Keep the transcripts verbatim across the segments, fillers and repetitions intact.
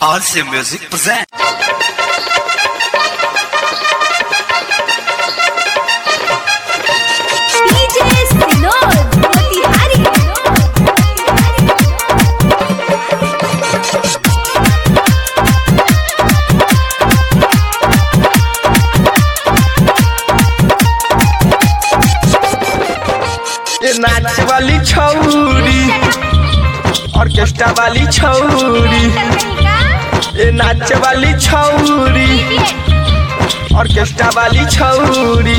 Awesome Music present. D J Sinod Motihari. ये नाच वाली छौरी ऑर्केस्ट्रा वाली छौरी ये नाच वाली छौरी ऑर्केस्ट्रा वाली छौरी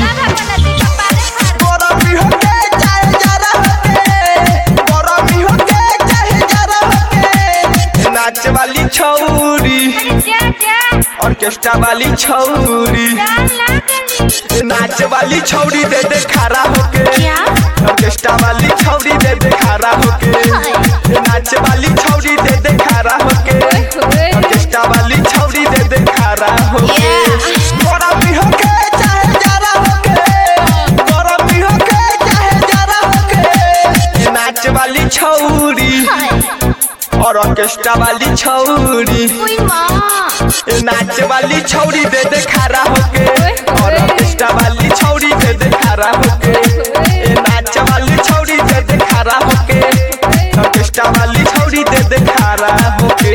गरमी होके चाहे जरा होके गरमी होके चाहे जरा होके नाच वाली छौरी ऑर्केस्ट्रा वाली छौरी नाच वाली छौरी दे दे खड़ा होके ऑर्केस्ट्रा वाली छौरी दे दे खड़ा होके नाच वाली छौरी दे दे खड़ा होके ऑर्केस्ट्रा वाली छौरी दे दे खड़ा होके गरमी होके चाहे जरा होके गरमी होके चाहे जरा होके नाच वाली छौरी और ऑर्केस्ट्रा वाली छौरी नाच वाली छौरी दे दे खड़ा होके और ऑर्केस्ट्रा वाली छौरी दे दे खड़ा होके नाच वाली छौरी दे दे खड़ा होके ऑर्केस्ट्रा वाली छौरी दे दे खड़ा होके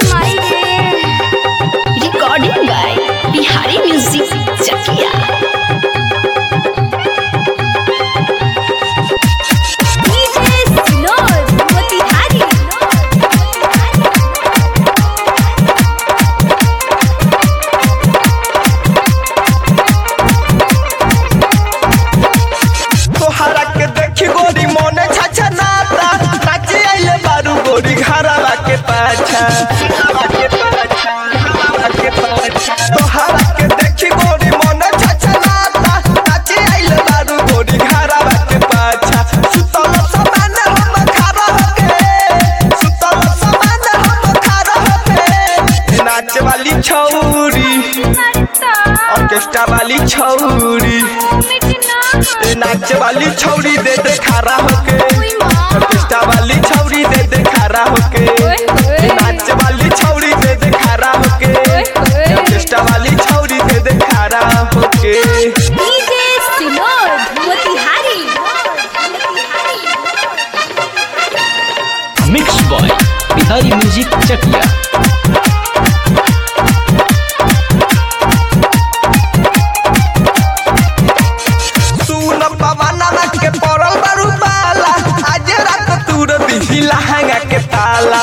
Recording by Bihari Music Chakia. D J Sinod Motihari. तोहरा के देखी गोरी मोने छाछा नाता नाची आइले बारू गोरी घरवा के पाछा तोहरा के देखी गोरी मोने छाछा नाता नाची आइले बारू गोरी घरवा के पाछा सुतल समान हम खड़ा होके सुतल समान हम खड़ा होके नाच वाली छौरी ऑर्केस्ट्रा वाली छौरी नाच वाली छौरी दे दे खड़ा होके ऑर्केस्ट्रा वाली छौरी दे दे खड़ा होके नाच वाली छौरी दे दे खड़ा होके ऑर्केस्ट्रा वाली छौरी दे दे खड़ा होके D J Sinod Motihari. Mix boy Bihari music Chakia. सुन पवना के पड़ल बारू बाला आज रात तूर दिही लहंगा के ताला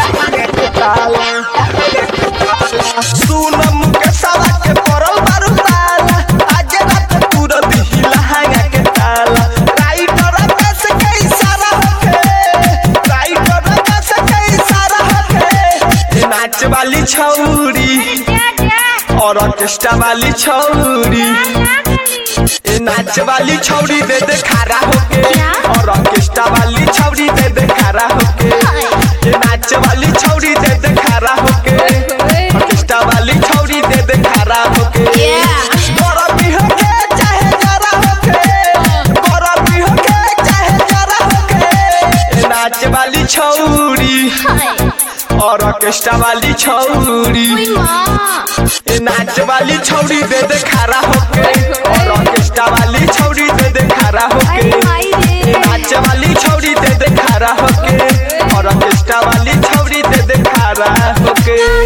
सुन मुकेशवा के पड़ल बारू बाला आज रात तूर दिही लहंगा के ताला राइटर बस के इशारा होके राइटर बस के इशारा होके नाच वाली छौरी और ऑर्केस्ट्रा वाली छौरी नाच वाली छौरी दे दे खड़ा होके और ऑर्केस्ट्रा वाली छौरी दे दे खड़ा होके नाच वाली छौरी दे दे खड़ा होके ऑर्केस्ट्रा वाली छौरी दे दे खड़ा होके गरमी होके चाहे जरा होके गरमी होके चाहे जरा होके नाच वाली छौरी और ऑर्केस्ट्रा वाली छौरी नाच वाली छौरी दे दे खड़ा होके और ऑर्केस्ट्रा वाली छौरी दे दे खड़ा होके नाच वाली छौरी दे दे खड़ा होके और ऑर्केस्ट्रा वाली छौरी दे दे खड़ा होके।